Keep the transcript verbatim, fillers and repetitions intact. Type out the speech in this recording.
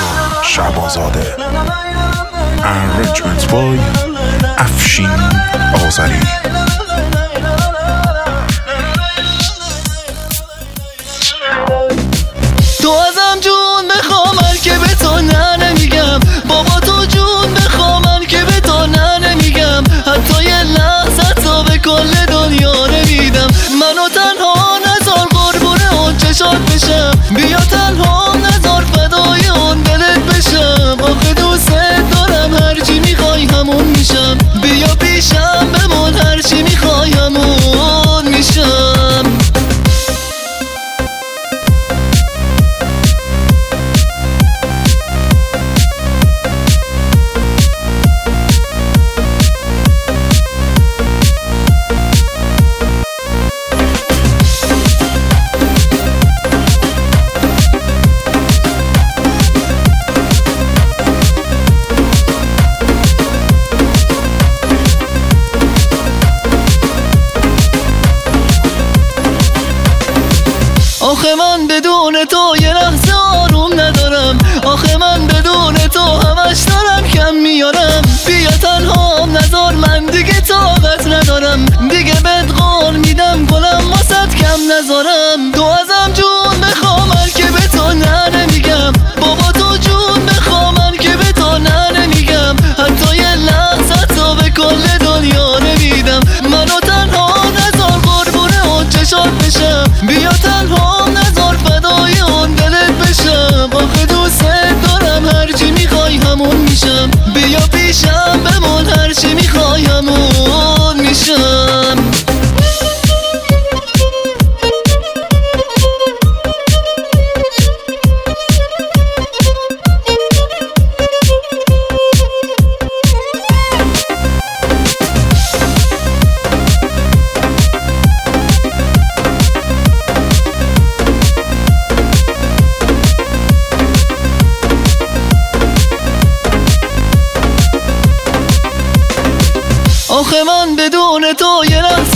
رضا شعبازاده. Arrangement by افشین آذری. تو ازم جون بخوامن که به تو نه نمیگم، بابا تو جون بخوامن که به تو نه نمیگم، حتی یه لحظه تو به کل دنیا نمیدم. منو تنها نذار قربون اون چشات بشم، بیا تنها نذار فدای اون دلت بشم. آخه دوست دارم هرچی میخوای همون میشم، بیا پیشم بمون هرچی میخوای همون میشم. آخه من بدون تو یه لحظه آروم ندارم، آخه من بدون تو همش دارم کم میارم. بیا تنها نذار من دیگه طاقت ندارم، دیگه بهت قول میدم گلم واسط کم نذارم. تو ازم جون بخوامن که به تو نه نمیگم، بابا تو جون بخوامن که به تو نه نمیگم، حتی یه لحظه تو به کل دنیا نمیدم. منو تنها نذار قربون اون چشات بشم، بیا تنها نذار فدای اون دلت بشم. آخه دوست دارم هرچی میخوای همون میشم، بیا پیشم بمون هرچی میخوای همون میشم. آخه من بدون تو یه لحظه